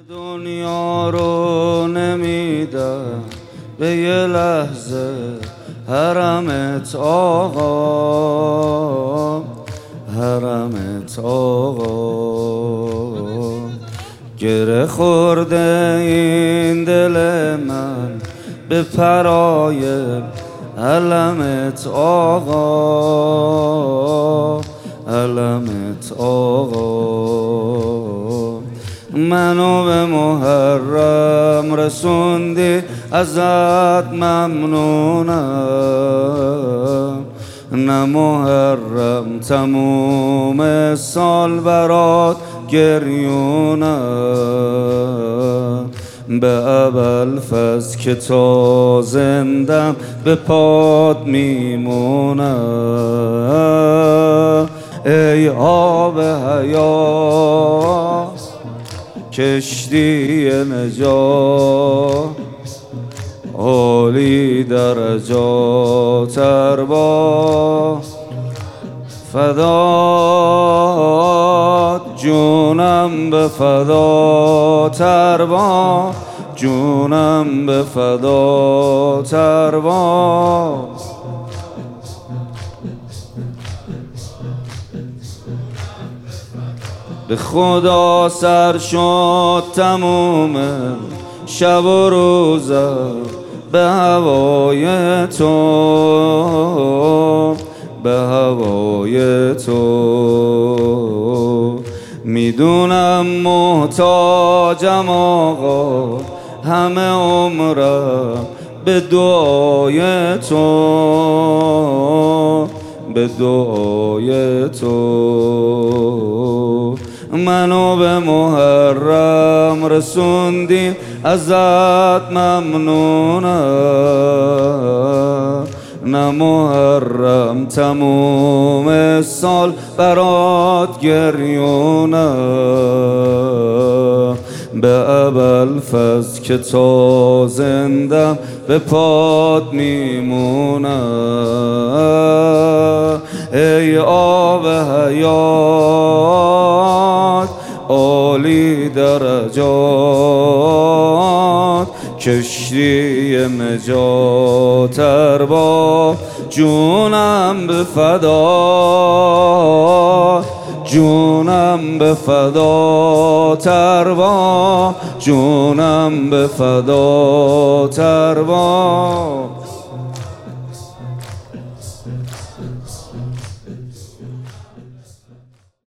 دنیا رو نمیدم به یه لحظه حرمت آقا، حرمت آقا. گره خورده این دل من به پرای علمت آقا، علمت آقا. منو به محرم رسوندی ازت ممنونم، نه محرم تموم سال برات گریونم. به ابوالفضل که تا زندم به پات میمونم. ای آب حیات کشتی نجات، عالی درجات ارباب، فدات جونم به فدات ارباب، جونم به فدات ارباب. به خدا سر شد تموم شب و روزم به هوای تو، به هوای تو. میدونم محتاجم آقا همه عمرم به دعای تو، به دعای تو. منو به محرم رسوندی ازت ممنونم، نه محرم تموم سال برات گریونم. به ابوالفضل که تا زندم به پات میمونم. ای آب حیات عالی درجات، کشتی نجات ارباب، جونم به فدات، جونم به فدات ارباب، جونم به فدات ارباب.